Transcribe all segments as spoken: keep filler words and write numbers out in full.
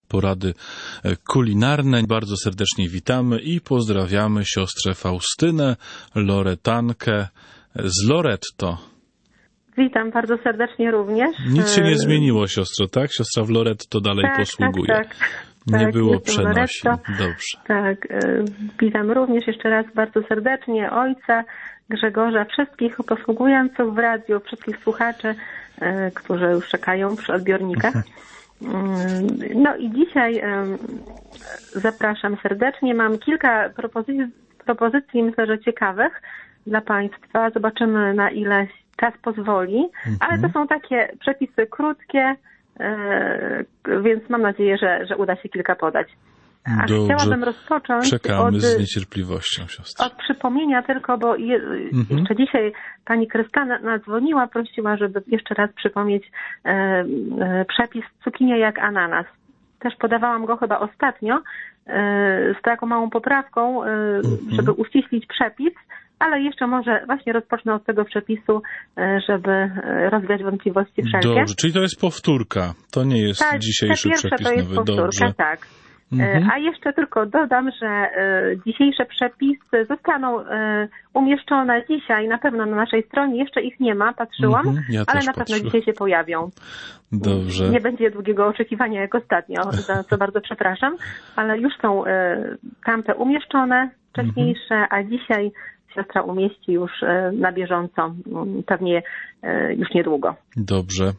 porady kulinarne. Bardzo serdecznie witamy i pozdrawiamy siostrę Faustynę, Loretankę z Loretto. Witam bardzo serdecznie również. Nic się nie zmieniło, siostro, tak? Siostra w Loretto dalej tak, posługuje. Tak, tak. Nie tak, było przenosin. Dobrze. Tak, witam również jeszcze raz bardzo serdecznie ojca Grzegorza, wszystkich posługujących w radiu, wszystkich słuchaczy, którzy już czekają przy odbiornikach. No i dzisiaj zapraszam serdecznie. Mam kilka propozycji, propozycji myślę, że ciekawych dla Państwa. Zobaczymy, na ile czas pozwoli, mhm. ale to są takie przepisy krótkie, więc mam nadzieję, że, że uda się kilka podać. A Dobrze. chciałabym rozpocząć Czekamy od, z niecierpliwością, siostra. od przypomnienia tylko, bo je, mhm. jeszcze dzisiaj pani Krysta nadzwoniła, prosiła, żeby jeszcze raz przypomnieć e, e, przepis cukinia jak ananas. Też podawałam go chyba ostatnio e, z taką małą poprawką, e, mhm. żeby uściślić przepis, ale jeszcze może właśnie rozpocznę od tego przepisu, żeby rozwiać wątpliwości wszelkie. Dobrze, czyli to jest powtórka, to nie jest tak, dzisiejszy pierwsze przepis to jest nowy. powtórka, Dobrze. tak. Mhm. A jeszcze tylko dodam, że dzisiejsze przepisy zostaną umieszczone dzisiaj na pewno na naszej stronie. Jeszcze ich nie ma, patrzyłam, mhm, ja ale na patrzę. pewno dzisiaj się pojawią. Dobrze. Nie będzie długiego oczekiwania jak ostatnio, za co bardzo przepraszam, ale już są tamte umieszczone wcześniejsze, mhm. a dzisiaj siostra umieści już na bieżąco, pewnie już niedługo. Dobrze.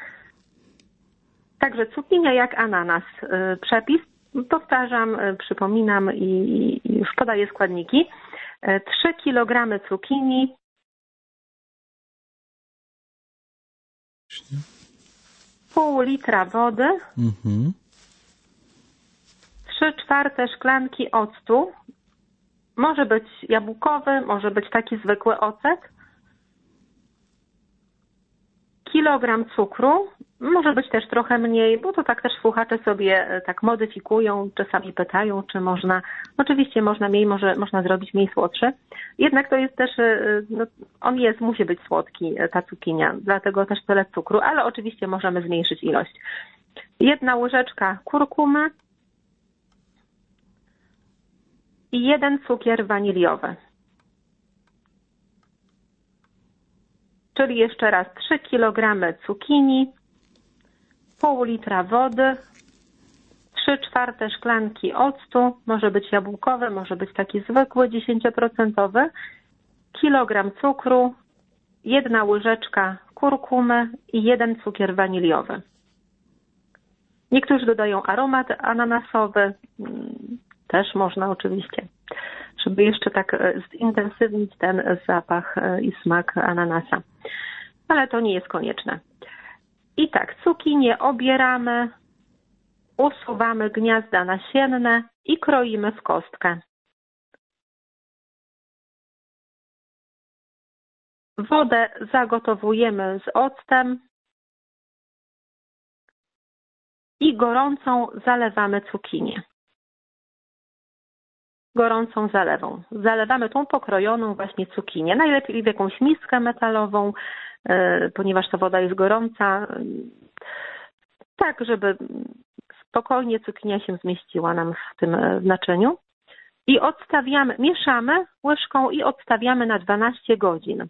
Także cukinia jak ananas. Przepis, powtarzam, przypominam i już podaję składniki. trzy kilogramy cukinii, pół litra wody, mhm. trzy czwarte szklanki octu. Może być jabłkowy, może być taki zwykły ocet. Kilogram cukru, może być też trochę mniej, bo to tak też słuchacze sobie tak modyfikują, czasami pytają, czy można, oczywiście można mniej, może można zrobić mniej słodszy. Jednak to jest też, no, on jest, musi być słodki, ta cukinia, dlatego też tyle cukru, ale oczywiście możemy zmniejszyć ilość. Jedna łyżeczka kurkumy i jeden cukier waniliowy. Czyli jeszcze raz trzy kilogramy cukinii, pół litra wody, trzy czwarte szklanki octu, może być jabłkowy, może być taki zwykły, dziesięcioprocentowy, kilogram cukru, jedna łyżeczka kurkumy i jeden cukier waniliowy. Niektórzy dodają aromat ananasowy, też można oczywiście, żeby jeszcze tak zintensywnić ten zapach i smak ananasa. Ale to nie jest konieczne. I tak, cukinię obieramy, usuwamy gniazda nasienne i kroimy w kostkę. Wodę zagotowujemy z octem i gorącą zalewamy cukinię. Gorącą zalewą. Zalewamy tą pokrojoną właśnie cukinię. Najlepiej w jakąś miskę metalową, yy, ponieważ ta woda jest gorąca. Tak, żeby spokojnie cukinia się zmieściła nam w tym w naczyniu. I odstawiamy, mieszamy łyżką i odstawiamy na dwanaście godzin.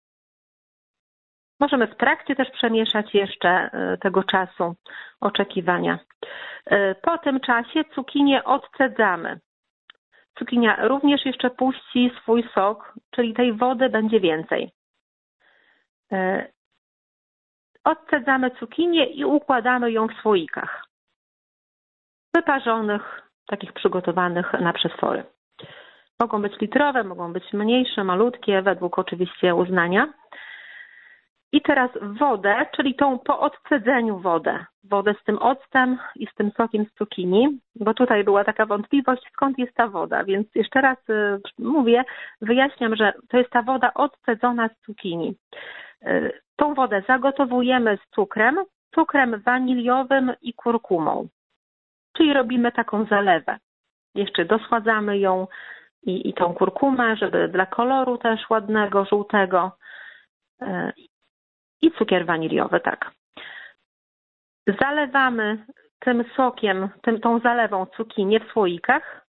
Możemy w trakcie też przemieszać jeszcze tego czasu oczekiwania. Po tym czasie cukinię odcedzamy. Cukinia również jeszcze puści swój sok, czyli tej wody będzie więcej. Odcedzamy cukinię i układamy ją w słoikach. Wyparzonych, takich przygotowanych na przeswory. Mogą być litrowe, mogą być mniejsze, malutkie, według oczywiście uznania. I teraz wodę, czyli tą po odcedzeniu wodę. Wodę z tym octem i z tym sokiem z cukinii, bo tutaj była taka wątpliwość, skąd jest ta woda. Więc jeszcze raz y, mówię, wyjaśniam, że to jest ta woda odcedzona z cukinii. Y, tą wodę zagotowujemy z cukrem, cukrem waniliowym i kurkumą. Czyli robimy taką zalewę. Jeszcze dosładzamy ją i, i tą kurkumę, żeby dla koloru też ładnego, żółtego. Y, I cukier waniliowy, tak. Zalewamy tym sokiem, tym, tą zalewą cukinię w słoikach.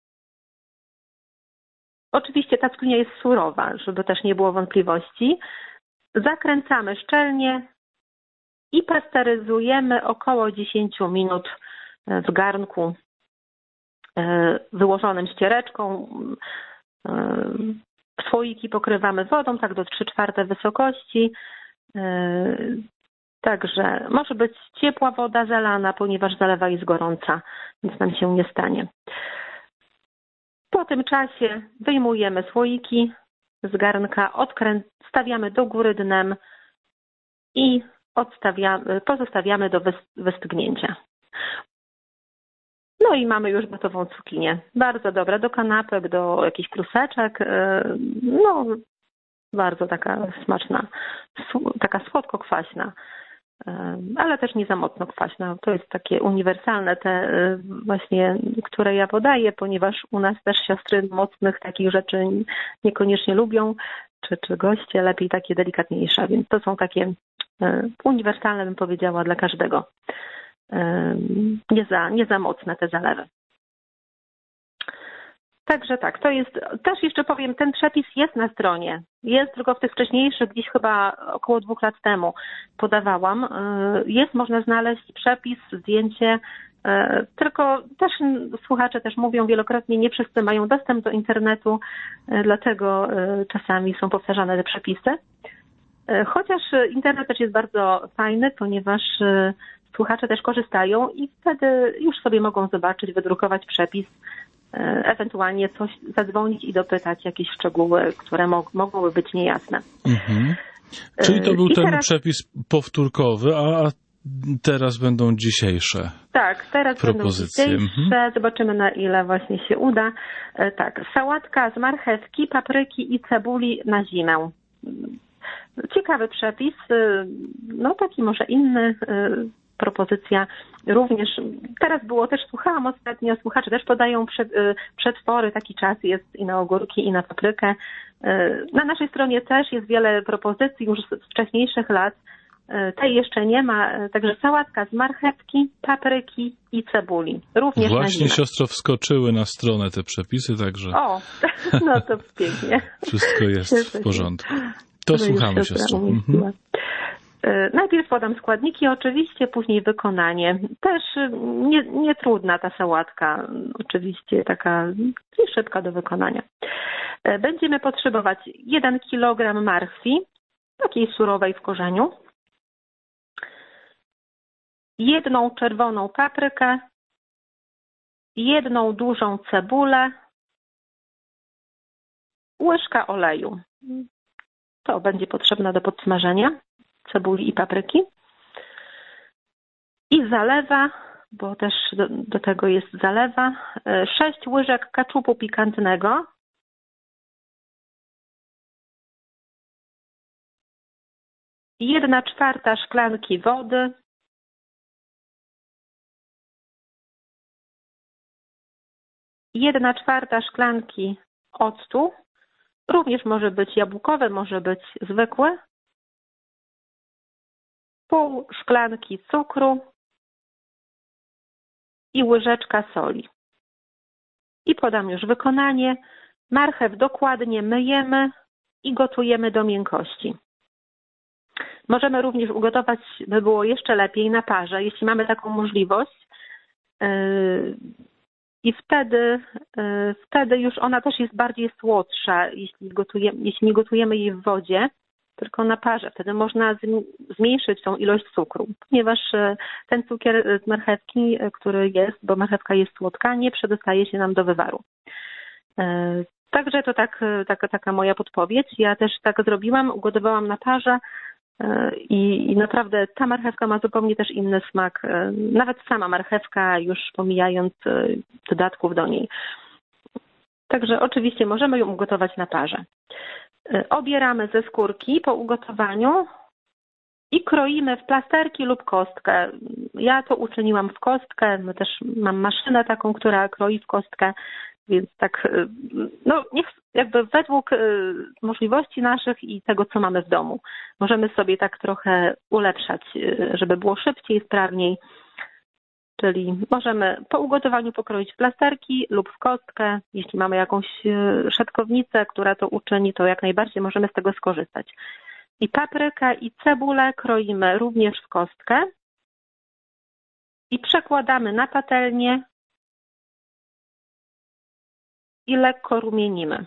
Oczywiście ta cukinia jest surowa, żeby też nie było wątpliwości. Zakręcamy szczelnie i pasteryzujemy około dziesięć minut w garnku wyłożonym ściereczką. Słoiki pokrywamy wodą, tak do trzy czwarte wysokości. Także może być ciepła woda zalana, ponieważ zalewa jest gorąca, więc nam się nie stanie. Po tym czasie wyjmujemy słoiki z garnka, odkrę... stawiamy do góry dnem i odstawiamy, pozostawiamy do wystygnięcia. No i mamy już gotową cukinię. Bardzo dobra do kanapek, do jakichś kruseczek. No, bardzo taka smaczna, taka słodko-kwaśna, ale też nie za mocno kwaśna. To jest takie uniwersalne te właśnie, które ja podaję, ponieważ u nas też siostry mocnych takich rzeczy niekoniecznie lubią, czy, czy goście lepiej takie delikatniejsze, więc to są takie uniwersalne, bym powiedziała, dla każdego. Nie za, nie za mocne te zalewy. Także tak, to jest, też jeszcze powiem, ten przepis jest na stronie. Jest tylko w tych wcześniejszych, gdzieś chyba około dwóch lat temu podawałam. Jest, można znaleźć przepis, zdjęcie, tylko też słuchacze też mówią wielokrotnie, nie wszyscy mają dostęp do internetu, dlatego czasami są powtarzane te przepisy. Chociaż internet też jest bardzo fajny, ponieważ słuchacze też korzystają i wtedy już sobie mogą zobaczyć, wydrukować przepis, ewentualnie coś zadzwonić i dopytać jakieś szczegóły, które mog- mogłyby być niejasne. Mhm. Czyli to był I ten teraz... przepis powtórkowy, a teraz będą dzisiejsze Tak, teraz propozycje. będą dzisiejsze. Mhm. Zobaczymy, na ile właśnie się uda. Tak, sałatka z marchewki, papryki i cebuli na zimę. Ciekawy przepis, no taki może inny, propozycja również. Teraz było też, słuchałam ostatnio, słuchacze też podają przetwory, taki czas jest i na ogórki, i na paprykę. Na naszej stronie też jest wiele propozycji już z wcześniejszych lat. Tej jeszcze nie ma, także sałatka z marchewki, papryki i cebuli. Również Właśnie, na siostro, wskoczyły na stronę te przepisy, także... O, no to pięknie. Wszystko jest w porządku. To słuchamy, siostro. Mhm. Najpierw podam składniki, oczywiście, później wykonanie. Też nie, nie trudna ta sałatka, oczywiście taka szybka do wykonania. Będziemy potrzebować jeden kilogram marchwi, takiej surowej w korzeniu, jedną czerwoną paprykę, jedną dużą cebulę, łyżka oleju. To będzie potrzebne do podsmażenia cebuli i papryki. I zalewa, bo też do, do tego jest zalewa, sześć łyżek keczupu pikantnego, jedna czwarta szklanki wody, jedna czwarta szklanki octu, również może być jabłkowy, może być zwykły, pół szklanki cukru i łyżeczka soli. I podam już wykonanie. Marchew dokładnie myjemy i gotujemy do miękkości. Możemy również ugotować, by było jeszcze lepiej, na parze, jeśli mamy taką możliwość. I wtedy, wtedy już ona też jest bardziej słodsza, jeśli, gotujemy, jeśli nie gotujemy jej w wodzie, tylko na parze. Wtedy można zmniejszyć tą ilość cukru, ponieważ ten cukier z marchewki, który jest, bo marchewka jest słodka, nie przedostaje się nam do wywaru. Także to tak, taka, taka moja podpowiedź. Ja też tak zrobiłam, ugotowałam na parze i, i naprawdę ta marchewka ma zupełnie też inny smak. Nawet sama marchewka, już pomijając dodatków do niej. Także oczywiście możemy ją ugotować na parze. Obieramy ze skórki po ugotowaniu i kroimy w plasterki lub kostkę. Ja to uczyniłam w kostkę, my też mam maszynę taką, która kroi w kostkę, więc tak, no niech jakby według możliwości naszych i tego, co mamy w domu. Możemy sobie tak trochę ulepszać, żeby było szybciej, sprawniej. czyli możemy po ugotowaniu pokroić w plasterki lub w kostkę. Jeśli mamy jakąś szatkownicę, która to uczyni, to jak najbardziej możemy z tego skorzystać. I paprykę i cebulę kroimy również w kostkę i przekładamy na patelnię i lekko rumienimy.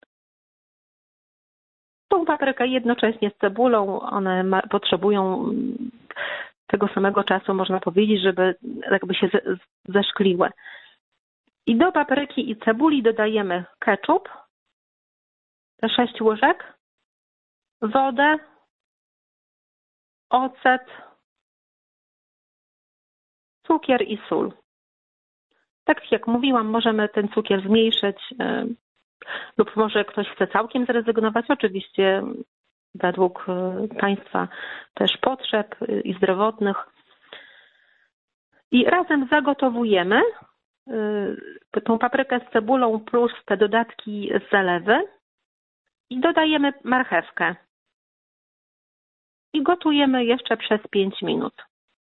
Tą paprykę jednocześnie z cebulą, one ma, potrzebują tego samego czasu, można powiedzieć, żeby jakby się zeszkliły. I do papryki i cebuli dodajemy ketchup, te sześć łyżek, wodę, ocet, cukier i sól. Tak jak mówiłam, możemy ten cukier zmniejszyć lub może ktoś chce całkiem zrezygnować, oczywiście według Państwa też potrzeb i zdrowotnych. I razem zagotowujemy tą paprykę z cebulą plus te dodatki z zalewy i dodajemy marchewkę. I gotujemy jeszcze przez pięć minut.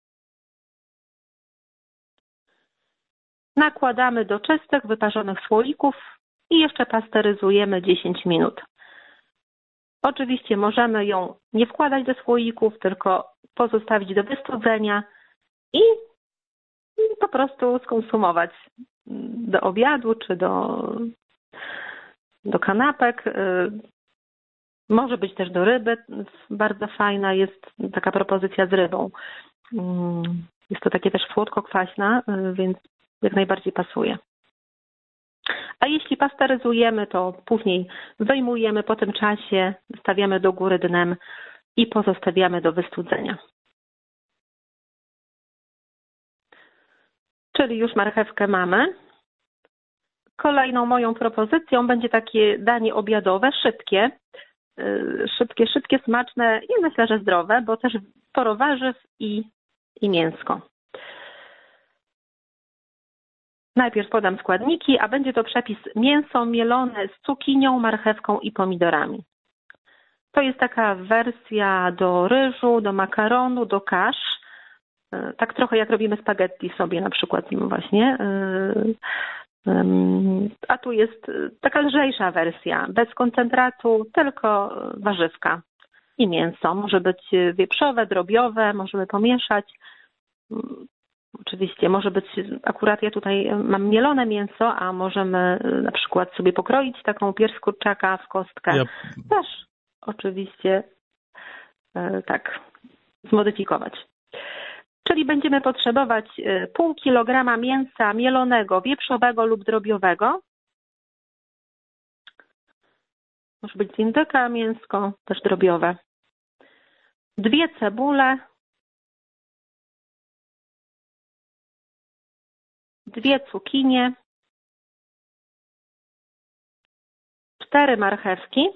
Nakładamy do czystych, wyparzonych słoików i jeszcze pasteryzujemy dziesięć minut. Oczywiście możemy ją nie wkładać do słoików, tylko pozostawić do wystudzenia i po prostu skonsumować do obiadu czy do, do kanapek. Może być też do ryby. Bardzo fajna jest taka propozycja z rybą. Jest to takie też słodko-kwaśna, więc jak najbardziej pasuje. A jeśli pasteryzujemy, to później wyjmujemy po tym czasie, stawiamy do góry dnem i pozostawiamy do wystudzenia. Czyli już marchewkę mamy. Kolejną moją propozycją będzie takie danie obiadowe, szybkie. Szybkie, szybkie, smaczne i myślę, że zdrowe, bo też sporo warzyw i, i mięsko. Najpierw podam składniki, a będzie to przepis mięso mielone z cukinią, marchewką i pomidorami. To jest taka wersja do ryżu, do makaronu, do kasz. Tak trochę jak robimy spaghetti sobie na przykład właśnie. A tu jest taka lżejsza wersja, bez koncentratu, tylko warzywka i mięso. Może być wieprzowe, drobiowe, możemy pomieszać. Oczywiście może być, akurat ja tutaj mam mielone mięso, a możemy na przykład sobie pokroić taką pierś kurczaka w kostkę. Ja... Też oczywiście tak zmodyfikować. Czyli będziemy potrzebować pół kilograma mięsa mielonego, wieprzowego lub drobiowego. Może być z indyka mięsko, też drobiowe. Dwie cebule. Dwie cukinie. Cztery marchewki.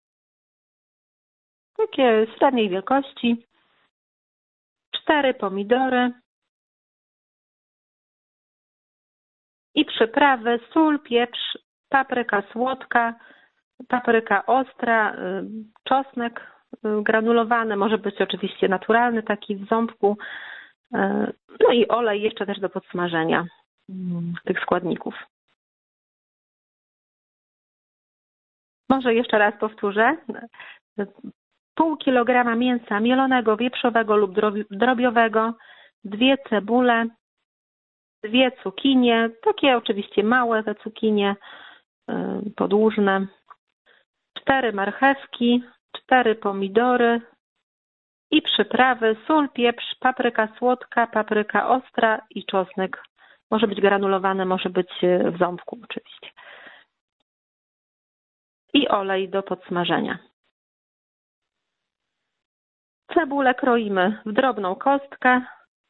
Takie średniej wielkości. Cztery pomidory i przyprawy, sól, pieprz, papryka słodka, papryka ostra, czosnek granulowany, może być oczywiście naturalny, taki w ząbku, no i olej jeszcze też do podsmażenia tych składników. Może jeszcze raz powtórzę. Pół kilograma mięsa mielonego, wieprzowego lub drobiowego, dwie cebule, dwie cukinie, takie oczywiście małe te cukinie, podłużne, cztery marchewki, cztery pomidory i przyprawy, sól, pieprz, papryka słodka, papryka ostra i czosnek. Może być granulowany, może być w ząbku oczywiście. I olej do podsmażenia. Cebulę kroimy w drobną kostkę.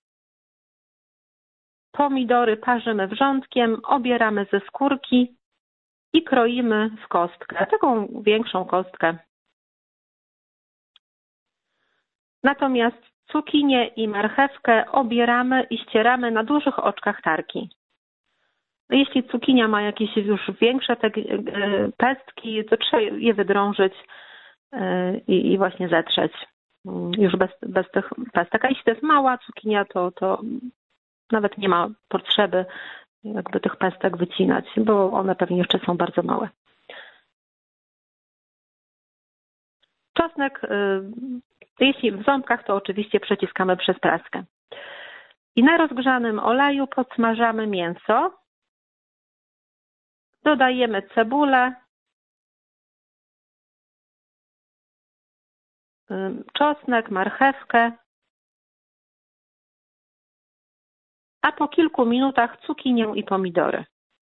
Pomidory parzymy wrzątkiem, obieramy ze skórki i kroimy w kostkę, taką większą kostkę. Natomiast cukinię i marchewkę obieramy i ścieramy na dużych oczkach tarki. Jeśli cukinia ma jakieś już większe te pestki, to trzeba je wydrążyć i właśnie zetrzeć. Już bez, bez tych pestek. A jeśli to jest mała cukinia, to, to nawet nie ma potrzeby jakby tych pestek wycinać, bo one pewnie jeszcze są bardzo małe. Czosnek, jeśli w ząbkach, to oczywiście przeciskamy przez praskę. I na rozgrzanym oleju podsmażamy mięso. Dodajemy cebulę, czosnek, marchewkę, a po kilku minutach cukinię i pomidory.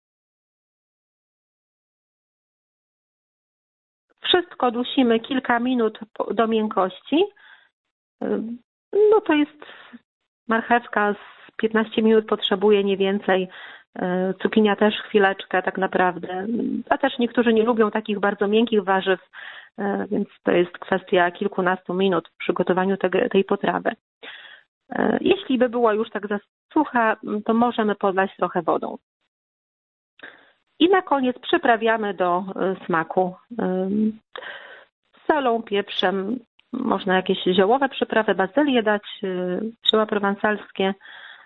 Wszystko dusimy kilka minut do miękkości. No to jest marchewka z piętnaście minut potrzebuje, nie więcej. Cukinia też chwileczkę tak naprawdę. A też niektórzy nie lubią takich bardzo miękkich warzyw, więc to jest kwestia kilkunastu minut w przygotowaniu tej potrawy. Jeśli by była już tak za sucha, to możemy podlać trochę wodą. I na koniec przyprawiamy do smaku solą, pieprzem. Można jakieś ziołowe przyprawy, bazylię dać, zioła prowansalskie.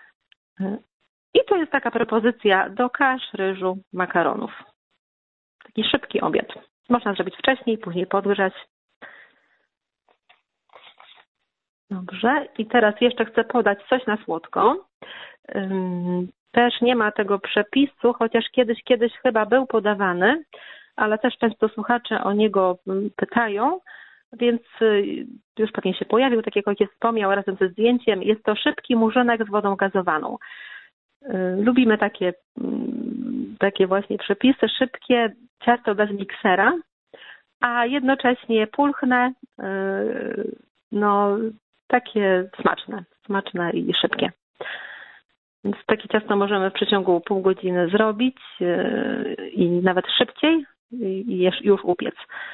I to jest taka propozycja do kasz, ryżu, makaronów. Taki szybki obiad. Można zrobić wcześniej, później podgrzać. Dobrze. I teraz jeszcze chcę podać coś na słodko. Też nie ma tego przepisu, chociaż kiedyś, kiedyś chyba był podawany, ale też często słuchacze o niego pytają, więc już pewnie się pojawił, tak jak ojciec wspomniał, razem ze zdjęciem. Jest to szybki murzynek z wodą gazowaną. Lubimy takie, takie właśnie przepisy, szybkie, ciasto bez miksera, a jednocześnie pulchne, no takie smaczne, smaczne i szybkie. Więc takie ciasto możemy w przeciągu pół godziny zrobić i nawet szybciej i już upiec.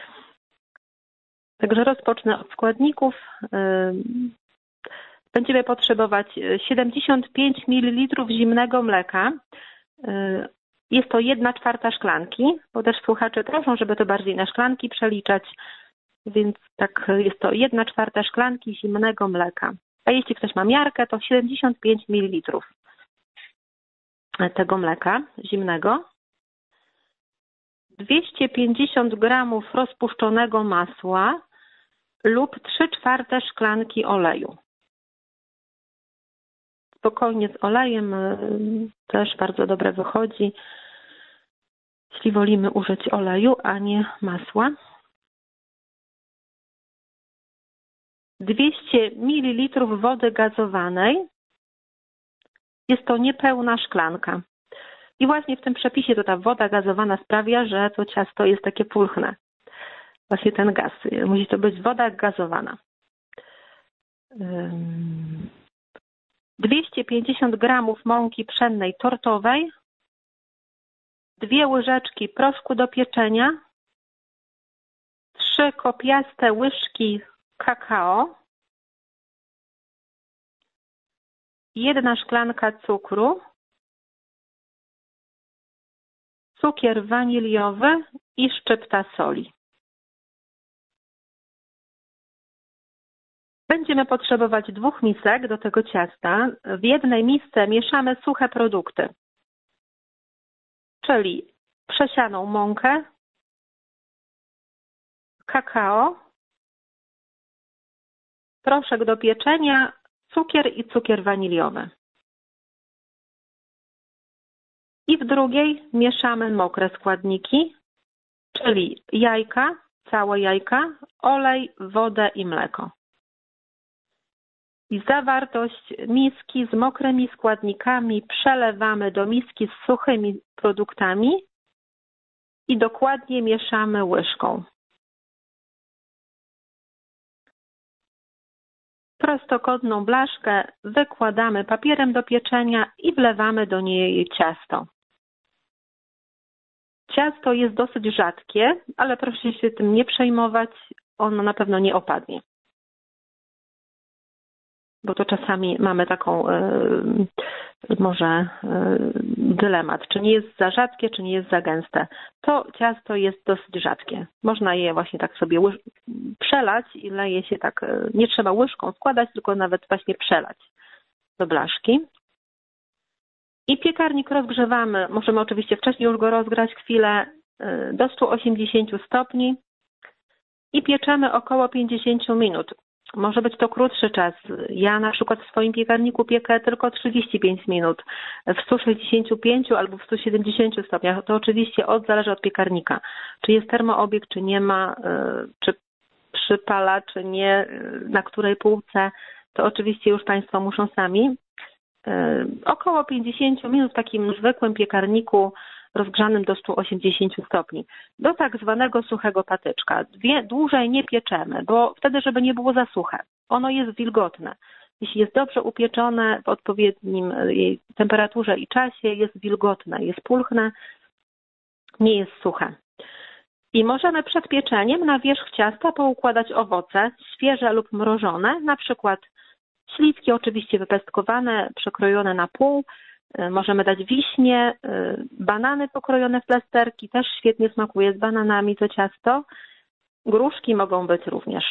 Także rozpocznę od składników. Będziemy potrzebować siedemdziesiąt pięć mililitrów zimnego mleka. Jest to jedna czwarta szklanki, bo też słuchacze proszą, żeby to bardziej na szklanki przeliczać, więc tak jest to jedna czwarta szklanki zimnego mleka. A jeśli ktoś ma miarkę, to siedemdziesiąt pięć mililitrów tego mleka zimnego. dwieście pięćdziesiąt gramów rozpuszczonego masła lub trzy czwarte szklanki oleju. Spokojnie z olejem też bardzo dobre wychodzi, jeśli wolimy użyć oleju, a nie masła. dwieście mililitrów wody gazowanej. Jest to niepełna szklanka. I właśnie w tym przepisie to ta woda gazowana sprawia, że to ciasto jest takie pulchne. Właśnie ten gaz. Musi to być woda gazowana. dwieście pięćdziesiąt gramów mąki pszennej tortowej, dwie łyżeczki proszku do pieczenia, trzy kopiaste łyżki kakao, jedna szklanka cukru, cukier waniliowy i szczypta soli. Będziemy potrzebować dwóch misek do tego ciasta. W jednej misce mieszamy suche produkty, czyli przesianą mąkę, kakao, proszek do pieczenia, cukier i cukier waniliowy. I w drugiej mieszamy mokre składniki, czyli jajka, całe jajka, olej, wodę i mleko. I zawartość miski z mokrymi składnikami przelewamy do miski z suchymi produktami i dokładnie mieszamy łyżką. Prostokątną blaszkę wykładamy papierem do pieczenia i wlewamy do niej ciasto. Ciasto jest dosyć rzadkie, ale proszę się tym nie przejmować, ono na pewno nie opadnie. Bo to czasami mamy taką yy, może yy, dylemat, czy nie jest za rzadkie, czy nie jest za gęste. To ciasto jest dosyć rzadkie. Można je właśnie tak sobie łyż- przelać i leje się tak, yy, nie trzeba łyżką składać, tylko nawet właśnie przelać do blaszki. I piekarnik rozgrzewamy, możemy oczywiście wcześniej już go rozgrać chwilę do stu osiemdziesięciu stopni i pieczemy około pięćdziesiąt minut. Może być to krótszy czas. Ja na przykład w swoim piekarniku piekę tylko trzydzieści pięć minut w stu sześćdziesięciu pięciu albo w stu siedemdziesięciu stopniach. To oczywiście od, zależy od piekarnika. Czy jest termoobieg, czy nie ma, czy przypala, czy nie, na której półce. To oczywiście już Państwo muszą sami. Około pięćdziesiąt minut w takim zwykłym piekarniku rozgrzanym do stu osiemdziesięciu stopni. Do tak zwanego suchego patyczka. Dwie, dłużej nie pieczemy, bo wtedy, żeby nie było za suche. Ono jest wilgotne. Jeśli jest dobrze upieczone w odpowiednim jej temperaturze i czasie, jest wilgotne, jest pulchne, nie jest suche. I możemy przed pieczeniem na wierzch ciasta poukładać owoce świeże lub mrożone, na przykład śliwki oczywiście wypestkowane, przekrojone na pół. Możemy dać wiśnie, banany pokrojone w plasterki, też świetnie smakuje z bananami to ciasto. Gruszki mogą być również.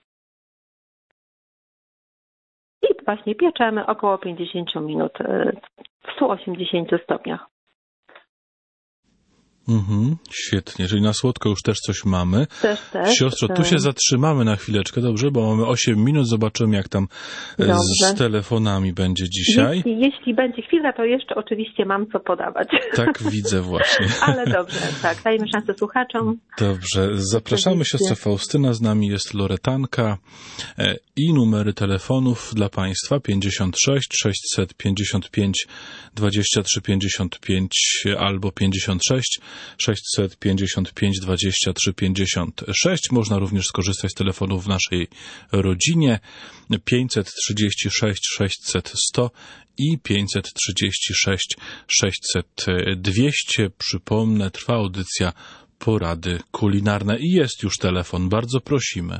I właśnie pieczemy około pięćdziesiąt minut w stu osiemdziesięciu stopniach. Mhm, świetnie, czyli na słodko już też coś mamy. Też, też. Siostro, tu się zatrzymamy na chwileczkę, dobrze? Bo mamy osiem minut, zobaczymy jak tam dobrze. Z telefonami będzie dzisiaj. Jeśli, jeśli będzie chwila, to jeszcze oczywiście mam co podawać. Tak, widzę właśnie. Ale dobrze, tak, dajmy szansę słuchaczom. Dobrze, zapraszamy oczywiście. Siostrę Faustynę, z nami jest Loretanka i numery telefonów dla Państwa pięćdziesiąt sześć sześćset pięćdziesiąt pięć dwadzieścia trzy pięćdziesiąt pięć albo pięćdziesiąt sześć sześćset pięćdziesiąt pięć dwadzieścia trzy pięćdziesiąt sześć. Można również skorzystać z telefonów w naszej rodzinie pięćset trzydzieści sześć sześćset sto i pięćset trzydzieści sześć sześćset dwieście. Przypomnę, trwa audycja Porady kulinarne i jest już telefon. Bardzo prosimy.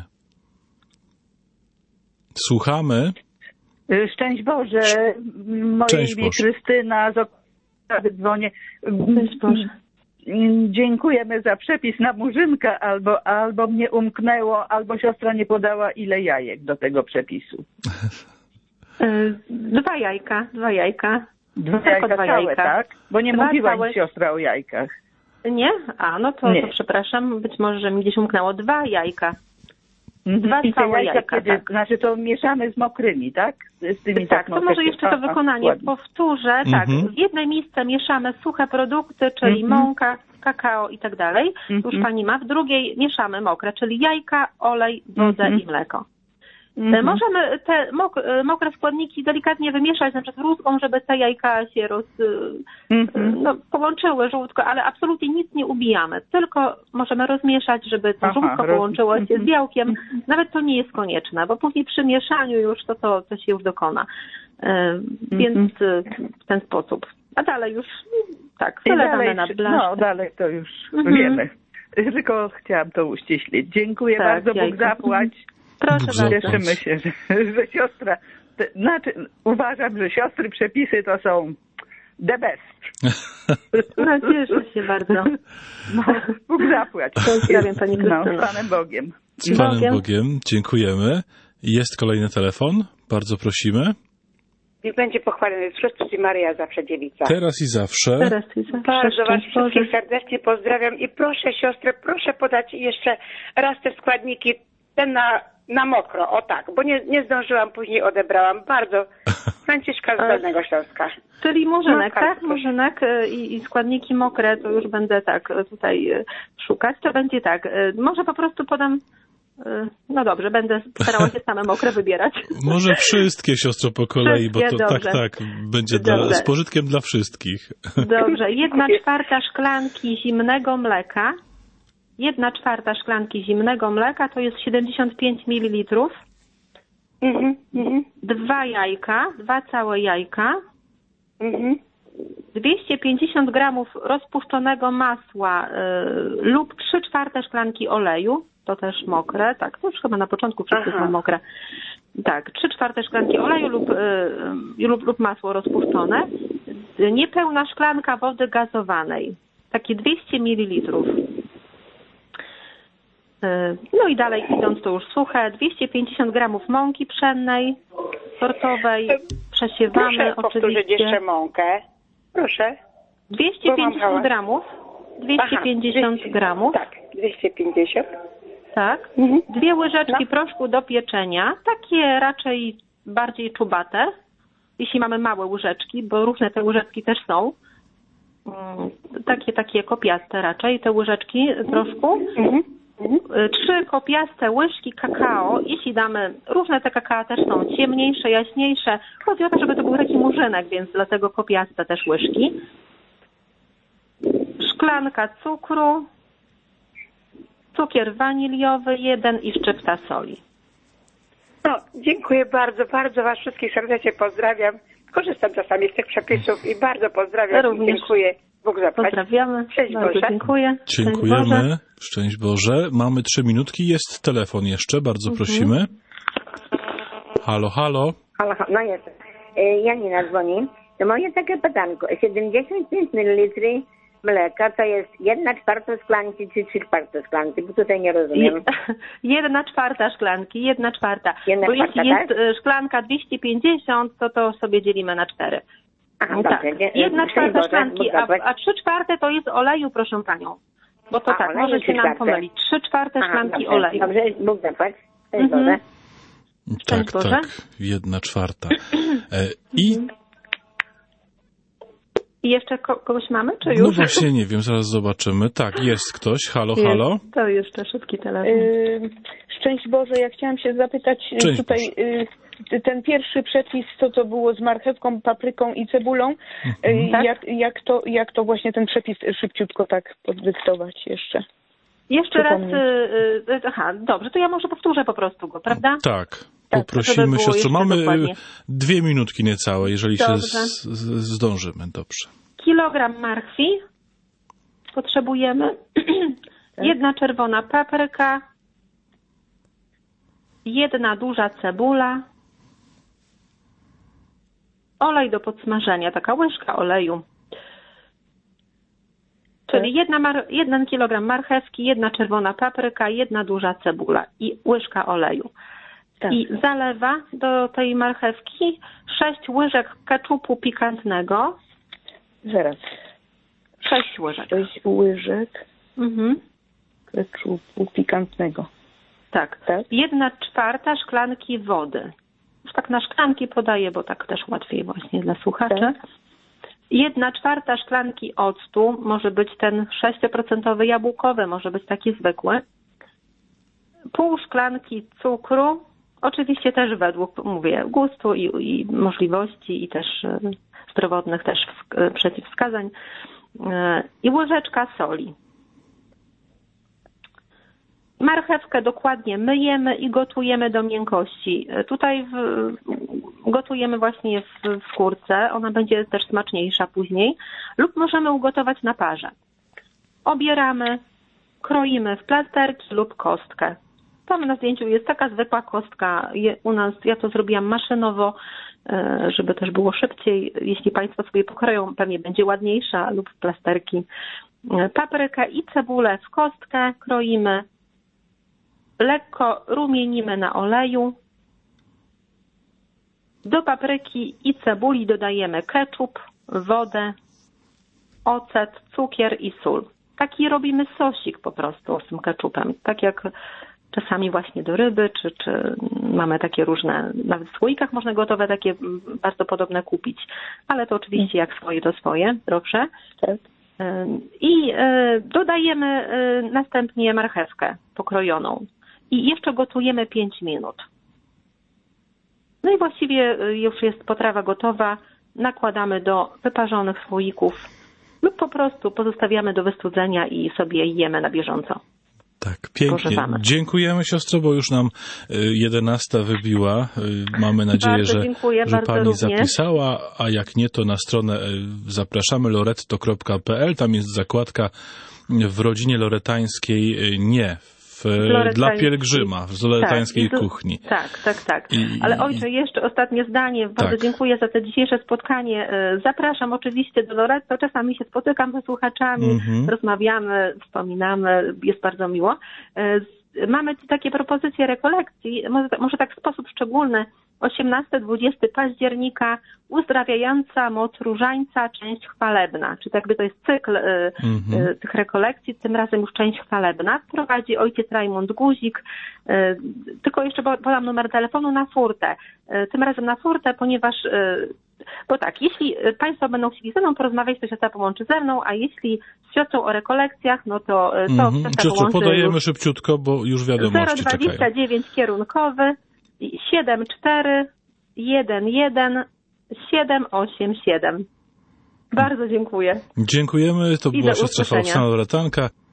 Słuchamy. Szczęść Boże. Moje Szczęść imię Boże. Krystyna z Oktawy dzwonię. Szczęść Boże. Dziękujemy za przepis na murzynka, albo, albo mnie umknęło, albo siostra nie podała, ile jajek do tego przepisu. Dwa jajka, dwa jajka. Dwa jajka dwa całe, jajka. tak? Bo nie Dwa mówiła całe... nic siostra o jajkach. Nie? A, no to, nie. to przepraszam, być może, że mi gdzieś umknęło. Dwa jajka. Dwa I całe jajka, jajka, kiedy, tak. Znaczy to mieszamy z mokrymi, tak? Z tymi tak, to może jeszcze to wykonanie aha, powtórzę. Mhm. Tak, w jednej misce mieszamy suche produkty, czyli Mhm. mąka, kakao i tak dalej. Mhm. Już pani ma. W drugiej mieszamy mokre, czyli jajka, olej, wodę Mhm. i mleko. Mhm. Możemy te mok mokre składniki delikatnie wymieszać, na przykład wróżką, żeby te jajka się roz, Mhm. no, połączyły żółtko, ale absolutnie nic nie ubijamy. Tylko możemy rozmieszać, żeby to Aha, żółtko roz... połączyło się z mhm. białkiem. Nawet to nie jest konieczne, bo później przy mieszaniu już to, to, to się już dokona. Więc mhm. w ten sposób. A dalej już tak, wylewamy na blaszkę. No dalej to już mhm. wiemy. Tylko chciałam to uściślić. Dziękuję tak, bardzo, jajko. Bóg zapłać. Proszę Bóg bardzo. Cieszymy się, że, że siostra... Te, znaczy, uważam, że siostry przepisy to są the best. No cieszę się bardzo. No, Bóg zapłać. Pozdrawiam Pani Krystyno. No, z Panem Bogiem. Z Panem Bogiem. Bogiem. Dziękujemy. Jest kolejny telefon. Bardzo prosimy. Niech będzie pochwalony Chrystus i Maryja, zawsze dziewica. Teraz i zawsze. Teraz i zawsze. Bardzo Was wszystkich serdecznie pozdrawiam i proszę siostrę, proszę podać jeszcze raz te składniki, ten na, na mokro, o tak, bo nie, nie zdążyłam, później odebrałam. Bardzo. Franciszka z Dolnego Śląska. Czyli murzynek, no, tak? Murzynek i, i składniki mokre, to już będę tak tutaj szukać. To będzie tak, może po prostu podam. No dobrze, będę starała się same mokre wybierać. Może wszystkie, siostro, po kolei, bo to dobrze. tak, tak, będzie dla, z pożytkiem dla wszystkich. Dobrze, jedna czwarta szklanki zimnego mleka. Jedna czwarta szklanki zimnego mleka to jest siedemdziesiąt pięć mililitrów. Mhm, mhm. Dwa jajka, dwa całe jajka. Mhm. dwieście pięćdziesiąt gramów rozpuszczonego masła y, lub trzy czwarte szklanki oleju. To też mokre, tak, to już chyba na początku wszystko są mokre. Tak, trzy czwarte szklanki oleju lub, y, lub, lub masło rozpuszczone. Niepełna szklanka wody gazowanej, takie dwieście mililitrów. Y, no i dalej idąc to już suche, dwieście pięćdziesiąt gramów mąki pszennej, sortowej, przesiewamy Proszę oczywiście. powtórzyć jeszcze mąkę. Proszę. dwieście pięćdziesiąt gramów. dwieście pięćdziesiąt Aha, gramów. Tak, dwieście pięćdziesiąt. Tak. Mhm. Dwie łyżeczki No. proszku do pieczenia, takie raczej bardziej czubate, jeśli mamy małe łyżeczki, bo różne te łyżeczki też są. Mm, Takie, takie kopiaste raczej, te łyżeczki proszku. Mhm. Mhm. Trzy kopiaste łyżki kakao, jeśli damy, różne te kakao też są, ciemniejsze, jaśniejsze. Chodzi o to, żeby to był taki murzynek, więc dlatego kopiaste też łyżki. Szklanka cukru, cukier waniliowy jeden i szczypta soli. No, dziękuję bardzo, bardzo Was wszystkich serdecznie pozdrawiam. Korzystam czasami z tych przepisów i bardzo pozdrawiam. Również. Dziękuję. Bóg zapłać. Pozdrawiamy. Szczęść Bardzo Boże. dziękuję. Szczęść Boże. Dziękujemy. Szczęść Boże. Mamy trzy minutki. Jest telefon jeszcze. Bardzo Mhm. prosimy. Halo, halo. Halo, halo, no jest. E, Janina dzwoni. To moje takie pytanko. siedemdziesiąt pięć mililitrów mleka to jest jedna czwarta szklanki czy trzy czwarte szklanki? Bo tutaj nie rozumiem. I- Jedna czwarta szklanki, jedna czwarta. Jedna Bo czwarta, jeśli jest tak? e, szklanka dwieście pięćdziesiąt, to to sobie dzielimy na cztery. Aha, tak. dobrze. Dzie- Jedna szczęść czwarta Boże, szklanki, Bóg a, zapłać. a trzy czwarte to jest oleju, proszę panią. Bo to A, tak, oleju może trzy się nam czwarte. pomylić. Trzy czwarte Aha, szklanki dobrze, oleju. Dobrze, Bóg zapłać. Szczęść Mhm. Boże. Tak, Boże. tak. Jedna czwarta. E, I I jeszcze ko- kogoś mamy, czy już? no właśnie nie wiem, zaraz zobaczymy. Tak, jest ktoś. Halo, Jest. halo. To jeszcze szybki telefon. Y, Szczęść Boże, ja chciałam się zapytać y, Szczęść tutaj y, ten pierwszy przepis, co to było z marchewką, papryką i cebulą, y, Tak. jak, jak, to, jak to właśnie ten przepis szybciutko tak podyktować jeszcze? Jeszcze raz, przypomnieć. y, y, aha, dobrze, to ja może powtórzę po prostu go, prawda? Tak. żeby Poprosimy było siostrę. jeszcze Mamy dokładnie. y, dwie minutki niecałe, jeżeli się Dobrze. z, z, zdążymy. Dobrze. Kilogram marchwi potrzebujemy, jedna czerwona papryka, jedna duża cebula, olej do podsmażenia, taka łyżka oleju. Czyli jedna mar- jeden kilogram marchewki, jedna czerwona papryka, jedna duża cebula i łyżka oleju. Tak. I zalewa do tej marchewki sześć łyżek keczupu pikantnego. Zaraz. sześć łyżek. Sześć łyżek Mhm. keczupu pikantnego. Tak. Tak. Jedna czwarta szklanki wody. Już tak na szklanki podaję, bo tak też łatwiej właśnie dla słuchaczy. Tak. Jedna czwarta szklanki octu, może być ten sześcioprocentowy jabłkowy, może być taki zwykły. Pół szklanki cukru, oczywiście też według, mówię, gustu i, i możliwości i też e, zdrowotnych też wsk- przeciwwskazań. E, I łyżeczka soli. Marchewkę dokładnie myjemy i gotujemy do miękkości. Tutaj w, gotujemy właśnie w, w skórce, ona będzie też smaczniejsza później, lub możemy ugotować na parze. Obieramy, kroimy w plasterki lub kostkę. Tam na zdjęciu jest taka zwykła kostka, Je, u nas ja to zrobiłam maszynowo, e, żeby też było szybciej. Jeśli Państwo sobie pokroją, pewnie będzie ładniejsza lub w plasterki. E, Paprykę i cebulę w kostkę kroimy. Lekko rumienimy na oleju. Do papryki i cebuli dodajemy keczup, wodę, ocet, cukier i sól. Taki robimy sosik po prostu z tym keczupem. Tak jak czasami właśnie do ryby, czy, czy mamy takie różne, nawet w słoikach można gotowe takie bardzo podobne kupić. Ale to oczywiście jak swoje to swoje, proszę. Tak. I dodajemy następnie marchewkę pokrojoną. I jeszcze gotujemy pięć minut. No i właściwie już jest potrawa gotowa. Nakładamy do wyparzonych słoików lub po prostu pozostawiamy do wystudzenia i sobie jemy na bieżąco. Tak, pięknie. Spożywamy. Dziękujemy siostro, bo już nam jedenasta wybiła. Mamy nadzieję, Bardzo że, dziękuję, że bardzo pani również. zapisała, a jak nie, to na stronę zapraszamy loretto kropka p l. Tam jest zakładka w rodzinie loretańskiej nie. W, dla pielgrzyma, z loretańskiej tak, kuchni. Tak, tak, tak. I, Ale ojcze, jeszcze ostatnie zdanie. Bardzo tak. dziękuję za to dzisiejsze spotkanie. Zapraszam oczywiście do Loretto. Czasami się spotykam ze słuchaczami, Mhm. rozmawiamy, wspominamy. Jest bardzo miło. Mamy takie propozycje rekolekcji, może, może tak w sposób szczególny. osiemnastego dwudziestego października uzdrawiająca moc różańca, część chwalebna. Czyli jakby to jest cykl y, mhm. y, tych rekolekcji, tym razem już część chwalebna. Prowadzi ojciec Rajmund Guzik. Y, tylko jeszcze podam numer telefonu na furtę. Y, tym razem na furtę, ponieważ y, bo tak, jeśli Państwo będą chcieli ze mną porozmawiać, to siostra połączy ze mną, a jeśli z siostrą o rekolekcjach, no to, to mhm. siostra Siostro, połączy podajemy już szybciutko, bo już wiadomości zero dwadzieścia dziewięć czekają. kierunkowy siedem cztery jeden jeden siedem osiem siedem. Bardzo dziękuję. Dziękujemy, to I była do siostra usłyszenia. Faustyna Loretanka.